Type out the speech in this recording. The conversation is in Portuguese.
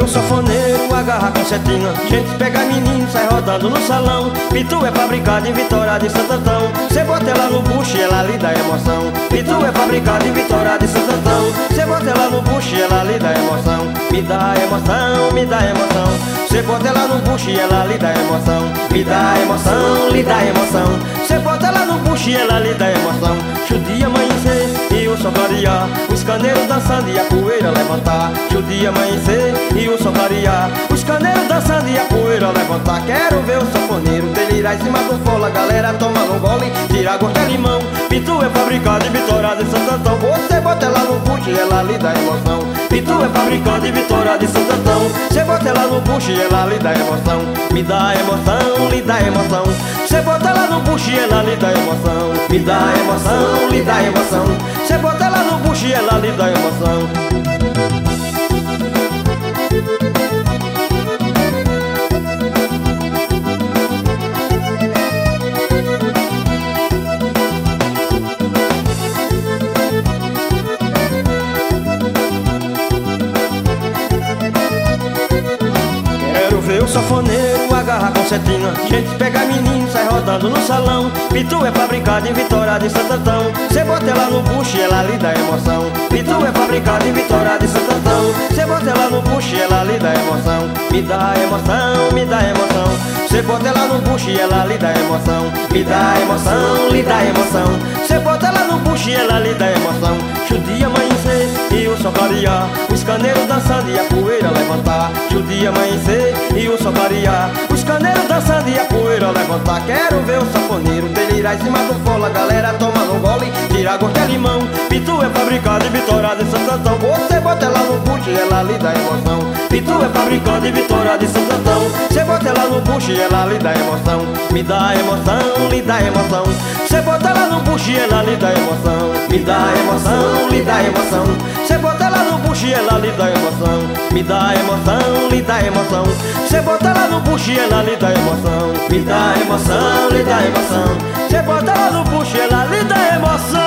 ver o sanfoneiro agarrar com setinha, gente pega menino, sai rodando no salão. Pitu é fabricado em Vitória de Santo Antão, cê bota ela no bucho e ela lhe dá emoção. Pitu é fabricado em Vitória de Santo Antão, cê bota ela no bucho e ela lhe dá emoção. Me dá emoção, me dá emoção. Cê bota ela no bucho e ela lhe dá emoção. Me dá emoção, lhe dá emoção. Cê bota ela no bucho e ela lhe dá emoção. Judia amanhecer e o sol clarear, os caneiros dançando e a poeira levantar. Judia amanhecer e o sol clarear, os caneiros dançando e a poeira levantar. Quero ver o sanfoneiro delirar em cima do fola, galera tomando um gole, tira gosto de limão. Pitu é fabricado em Vitória de Santo Antão, você bota ela no bucho e ela lhe dá emoção. Pitu é fabricado em Vitória de Santo Antão, cê bota ela no bucho e ela lhe dá emoção. Me dá emoção, lhe dá emoção. Cê bota ela no bucho e ela lhe dá emoção. Me dá emoção, lhe dá emoção. Cê bota ela no bucho e ela lhe dá emoção. Ver o sanfoneiro agarrar com setinha, gente pega menino, sai rodando no salão. Pitu é fabricado em Vitória de Santo Antão, cê bota ela no bucho e ela lhe dá emoção. Pitu é fabricado em Vitória de Santo Antão, cê bota ela no bucho e ela lhe dá emoção. Me dá emoção, me dá emoção. Cê bota ela no bucho e ela lhe dá emoção. Me dá emoção, lhe dá emoção. Cê bota ela no bucho e ela lhe dá emoção. Judia amanhecer e o sol clarear, os caneiros dançando e a poeira levantar. Judia amanhecer e o sol clarear, os caneiros dançando e a poeira levantar. Quero ver o sanfoneiro delirar em cima do fola, galera tomando um gole, tira gosto de limão. Pitu é fabricado em Vitória de Santo Antão, você bota ela no bucho e ela lhe dá emoção. Pitu é fabricado em Vitória de Santo Antão, cê bota ela no bucho e ela lhe dá emoção. Me dá emoção, lhe dá emoção. Cê bota ela no bucho e ela lhe dá emoção. Me dá emoção, lhe dá emoção. Cê bota ela no bucho e ela lhe dá emoção. Me dá emoção, lhe dá emoção. Cê bota ela no bucho e ela lhe dá emoção. Me dá emoção, lhe dá emoção. Cê bota ela no bucho e ela lhe dá emoção.